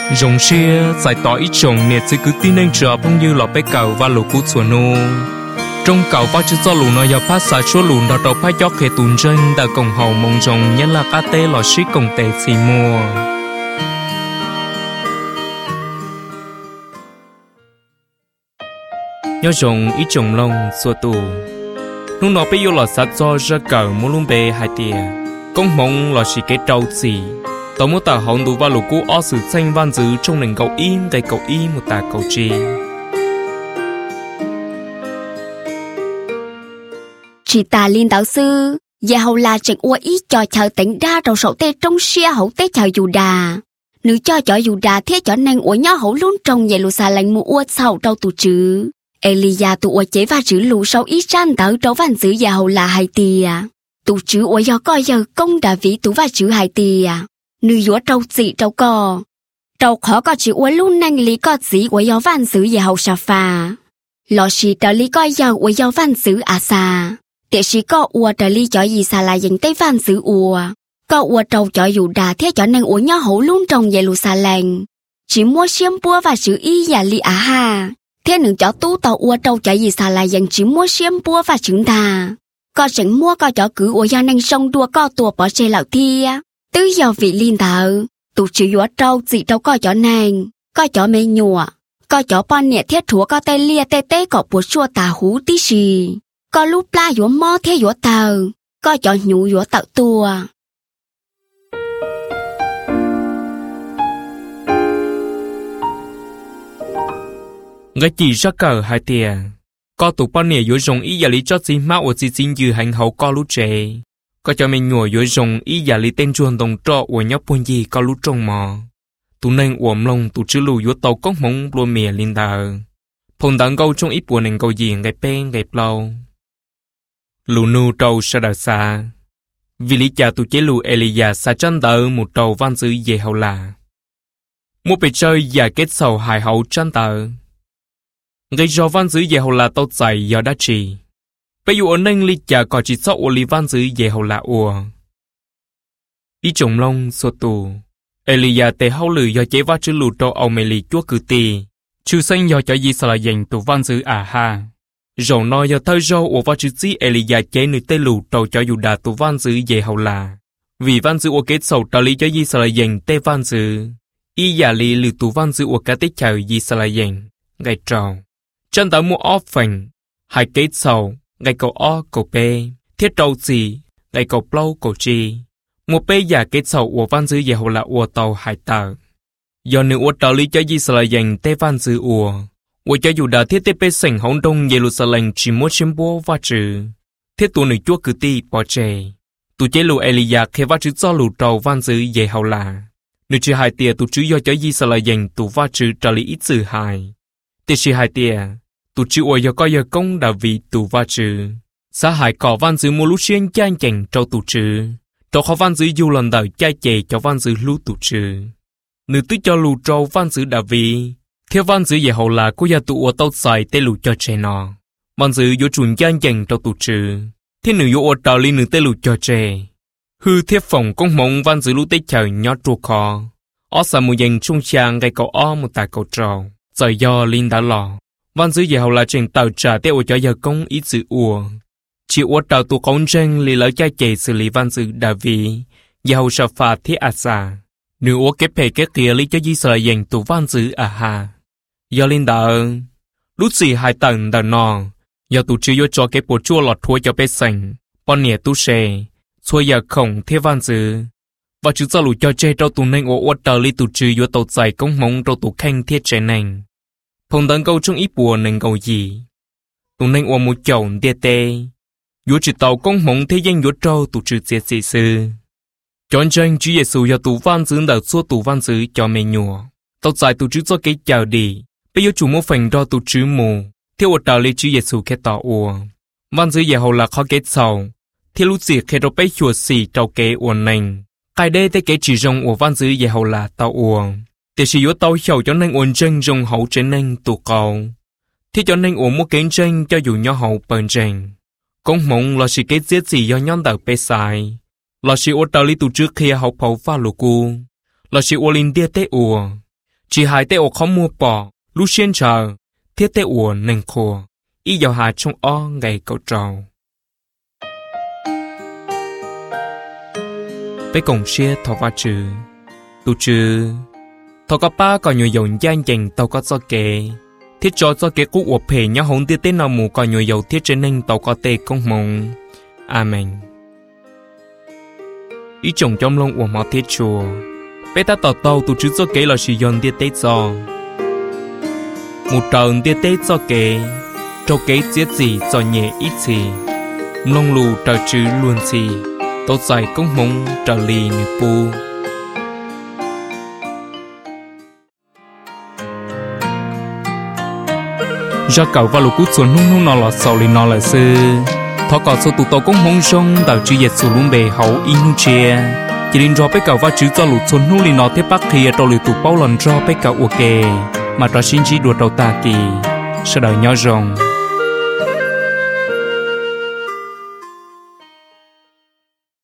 Rồng xia giải tỏa ít trồng nè sẽ cứ tin nên chờ phong như lọ bé cầu và lũ cú chuột nô. Trong cầu và chữ do lũ nó giờ phát xả số lũ đó đầu phát gió khề tùn chân đã cổng hậu mong rồng nhất là cá tê lọ xí cổng tê xì mùa. Nhớ rồng ít trồng lông xua tù. Lúc nó bé vô lọ sát do ra cầu mua luôn bê hai tia. Công mong lọ xí cái trâu xì. Tao muốn ta hỏng đủ và lũ cú ó sự xanh văn dữ trong nền cầu im đầy cầu y một ta cầu chi. Chị ta liên đạo sư, giờ hầu là trận ua ý cho chờ tỉnh ra đầu sổ tê trong xe hậu tê chờ dù đà. Nữ cho dù đà thế cho nên ua nhó hậu luôn trong về lũ xa lạnh mùa ua sau đâu tụ chứ. Elia tụ ua chế và chữ lũ sâu ý trang tớ trấu văn dữ giờ hầu là hai tìa. Tụ chữ ua do coi giờ công đà vĩ tụ và chữ hai tìa. Nữ dũa trâu dị trâu cò. Trâu khó có chữ ua luôn năng lý có dị ua do văn dữ giờ hầu xa phà. Lọ xì trở lý coi giờ ua do văn dữ à xa. Tiệ sĩ có ua trở lý cho gì xa là dành tới văn dữ ua. Có ua trâu cho dù đà thế cho nên ua nhó hổ luôn trong về lù xa lành. Chỉ mua xiêm bua và chữ y và lý á ha. Thế nâng cho tú tàu ua trâu cho gì xa là dành chỉ mua xiêm bua và chữ đà. Có chẳng mua có cho cứ ua do nên sông đua có tùa bỏ chê lão thia. Tứ giờ vị liên thợ. Tụ chữ dũa trâu dị trâu có cho nàng. Có cho mê nhùa. Có cho bọn nhẹ thiết thua có tay lia tê tê có bùa xua tà hú tí xì. Có lúc la dũa mò thế dũa tờ. Có cho nhũ dũa tạo tua. Ngay chỉ ra cờ hai tia. Có tụ bọn nhẹ dũa rồng ý giả lý cho xí máu ở xí xin dư hành hậu có lúc trẻ. Có cho mình nhùa dũa rồng ý giả lý tên chuồn đồng trọ của nhóc buôn gì có lúc trong mò. Tụ nên uổng lông tụ chữ lù dũa tàu cốc mông luôn mìa linh đờ. Phong đắng câu trong ít buồn nền câu gì ngày bên ngày lâu. Lù nụ trâu sa đào xa. Vì lý cha tụ chế lù Elia xa chân tờ một trâu văn dữ về hậu là. Một bề chơi và kết sầu hài hậu chân tờ. Gây do văn dữ về hậu là tao dạy do đá trì. Bây giờ ổn nên lý cha có chỉ sọ lý văn dữ về hậu là ua. Ý trồng lông sô tù. Elia tê hậu lử do chế vá chữ lù trâu âu mê lì chúa cử tì. Chú xanh do cho gì xa là dành tụ văn dữ à ha. Rồi nói do thơ râu của vá chữ chí Elia chế nữ tê lù trâu cho dù đà tụ văn dữ về hậu là. Vì văn dữ của kết sầu trò lý cho gì xa là dành tê văn dữ. Ý giả lý lử tụ văn dữ của cá tế chào gì xa là dành. Ngày trò. Chân tớ mua ốp phành. Hai kết sầu. Ngày cầu o cầu bê. Thiết trâu gì. Ngày cầu plau cầu chi. Một bê giả kết sầu của văn dữ về hậu là ua tàu hải tờ. Do nữ ua trò lý cho gì xa là dành tê văn dữ ua. Ua cho dù đã thiết tế bê sảnh hóng đông Jerusalem chỉ muốn chiếm bố và trừ. Thiết tù nữ chúa cử ti bỏ chê. Tù chế lù Elia khế và trừ do lù trầu văn dữ về hậu là. Nữ trừ hai tìa tù trừ do cho gì xa là dành tù và trừ trả lý ít sự hài. Tê trừ hai tìa. Tù trừ ua do có giờ công đã vì tù và trừ. Xã hại cỏ văn dữ mua lúc xuyên chanh chành trâu tù trừ. Trâu khó văn dữ dù lần đầu chai chê cho văn dữ lưu tù trừ. Nữ tư cho lù trâu văn dữ đã vì. Theo văn dữ về hậu là cô gia tụ ở tàu xài tê lù cho trẻ nọ. Văn dữ vô chuẩn gian dành trâu tù trừ. Thế nữ vô ở trào lý nữ tê lù cho trẻ. Hư thiết phòng công mộng văn dữ lũ tê chờ nhó trù khó. Ó xa mù dành trung trang gây cầu ó một tài cầu trầu. Giờ do linh đã lò. Văn dữ về hậu là trình tàu trả tê ở cho giờ công ít sự ua. Chỉ ở trào tụ công tranh lý lỡ chai chê xử lý văn dữ đã vì. Về hậu sợ phá thiết ạ xa. Nữ ua kết phê kết kia lý cho dì sợ dành tụ văn dữ à ha. Do linh đỡ. Lúc gì hai tầng đỡ nò. Do tụ chữ vô cho cái bộ chua lọt thua cho bê sành. Bọn nẻ tu xê. Xua giờ khổng thế văn dữ. Và chữ do lũ cho chê trâu tụ nênh ổ tờ lý tụ chữ vô tàu dài công mong trâu tụ khanh thiết trẻ nênh. Thông tấn câu trong ít bùa nênh câu gì. Tụ nênh ổ một chồng đê tê. Vô chữ tàu công mong thế danh vô trâu tụ chữ dễ dị sư. Chọn tranh Chúa Giêsu do tụ văn dữ đợt xua tụ văn dữ cho mê nhùa. Tàu dài tụ chữ cho cái chào đi. Bây giờ chủ mô phành do tụ chữ mù. Theo ở trào lý Chúa Giêsu khẽ tỏ ua. Văn dữ về hậu là khó kết sầu. Theo lúc gì khẽ rô bế chùa xì trao kế uồn nành. Cái đê tế kế chỉ rong của văn dữ về hậu là tàu ua. Thì sử dụng tàu khẩu cho nên uồn tranh rong hậu trên nành tụ cầu. Thế cho nên uồn một kén tranh cho dù nhỏ hậu bờn tranh. Công mộng là sự kết giết gì do nhón đợt bế xài. Là sự ô tàu lý tụ trước khi học phẫu pha lũ cú. Là sự ô linh đia tế ua. chỉ hai tê ổ khó mua bỏ lúc xuyên chờ thiết tê ủa nền khổ ý dạo hà trong o ngày cầu trầu bé cổng xe thọ va chữ tu chữ thọ có ba còn nhiều dòng gian dành tàu có cho kê thiết cho kê cú ủa phê nhá hồng tiết tế nào mù còn nhiều dầu thiết trên nên tàu có tê công mong amen ý chồng trong lông ủa mò thiết chùa bé ta tàu tu chữ cho kê là sử dụng tiết tế cho một trận tiết tế cho kê trâu kế giết gì cho nhẹ ít gì nông lù trở chữ luôn gì tốt giải công mong trở lì nữ bù do cậu và lũ cút xuống nung nọ lọt sầu lì nọ là sư thọ cọ số tụ tàu công mong sông đào chữ dệt xuống luôn bề hậu in nu chia chỉ đến cho bé cậu và chữ cho lũ xuống nung lì nọ thế bắc thì trâu lì tụ bao lần cho bé cậu ok mà trò xin chỉ đùa đầu ta kỳ sau đời nhỏ rồng